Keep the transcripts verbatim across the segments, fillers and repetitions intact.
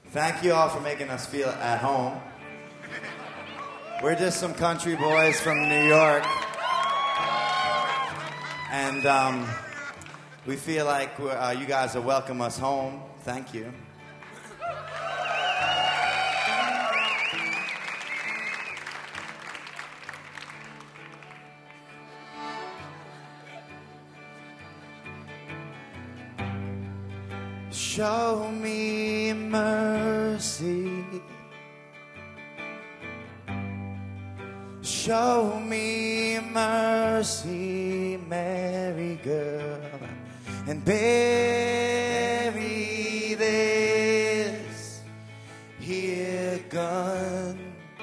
Thank you all for making us feel at home. We're just some country boys from New York. And um, we feel like we're, uh, you guys will welcome us home. Thank you. Show me mercy. Show me mercy, Mary girl, and bury this here gun,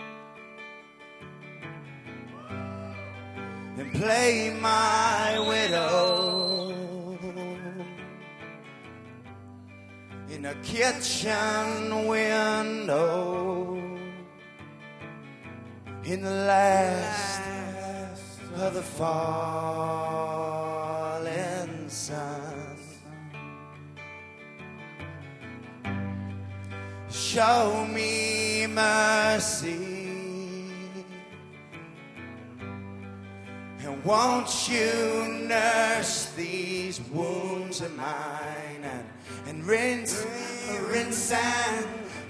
and play my widow in a kitchen window in the last of the fallen sun. Show me mercy, and won't you nurse these wounds of mine, and, and rinse, rinse and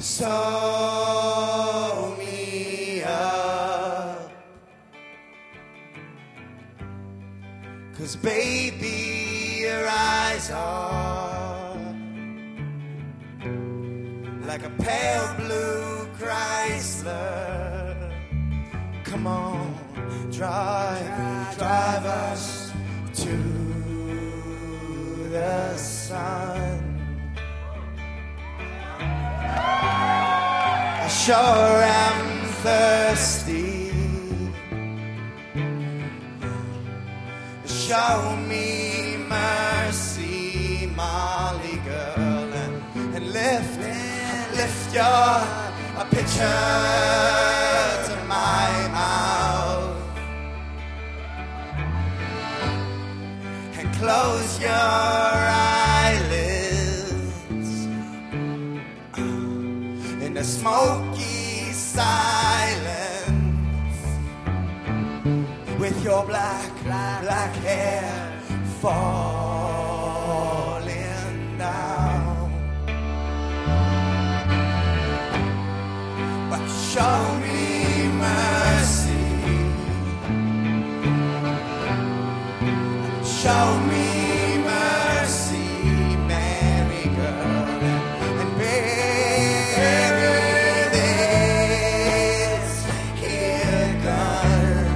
sew me up. 'Cause baby, your eyes are like a pale blue Chrysler. Come on, drive, drive us to the sun. I sure am thirsty. Show me mercy, Molly girl, and, and lift, lift your a picture to my mouth, and close your eyelids in the smoky silence, with your black, black, black hair falling down. But show me mercy, show me mercy, Mary girl, and bury this here gun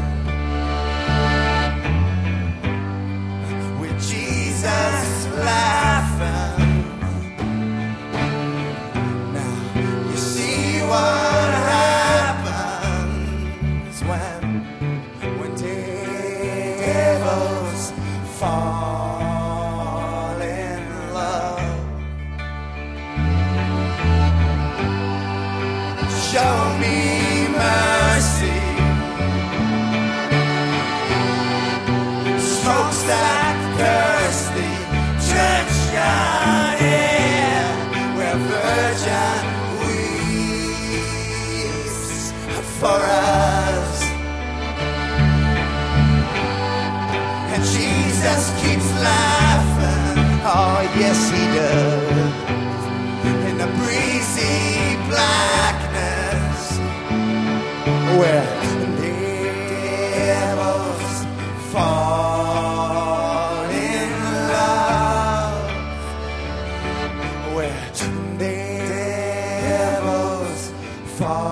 with Jesus laughing. Now you see what happens when when devils fall in love. Show me mercy, smokestack curse the churchyard air where Virgin weeps for us, and Jesus keeps laughing. Oh yes he does, in the breezy blackness where devils fall in love, where devils fall